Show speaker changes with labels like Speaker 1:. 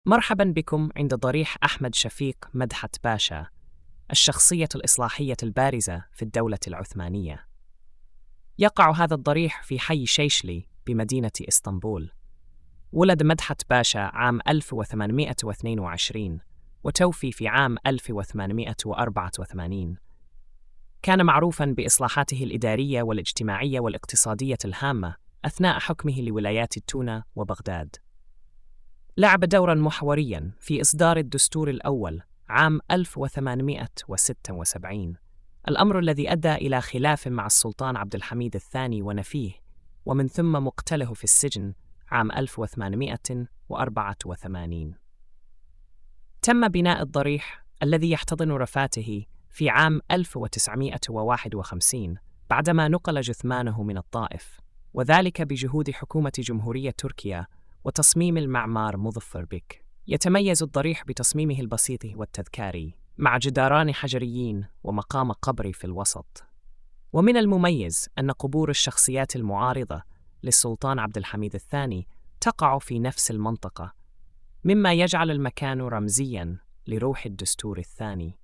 Speaker 1: مرحبا بكم عند ضريح أحمد شفيق مدحت باشا، الشخصية الإصلاحية البارزة في الدولة العثمانية. يقع هذا الضريح في حي شيشلي بمدينة إسطنبول. ولد مدحت باشا عام 1822 وتوفي في عام 1884. كان معروفاً بإصلاحاته الإدارية والاجتماعية والاقتصادية الهامة أثناء حكمه لولايات التونة وبغداد. لعب دورا محوريا في إصدار الدستور الأول عام 1876، الأمر الذي أدى إلى خلاف مع السلطان عبد الحميد الثاني ونفيه، ومن ثم مقتله في السجن عام 1884. تم بناء الضريح الذي يحتضن رفاته في عام 1951 بعدما نقل جثمانه من الطائف، وذلك بجهود حكومة جمهورية تركيا وتصميم المعمار مظفر بك. يتميز الضريح بتصميمه البسيط والتذكاري مع جداران حجريين ومقام قبري في الوسط. ومن المميز أن قبور الشخصيات المعارضة للسلطان عبد الحميد الثاني تقع في نفس المنطقة، مما يجعل المكان رمزياً لروح الدستور الثاني.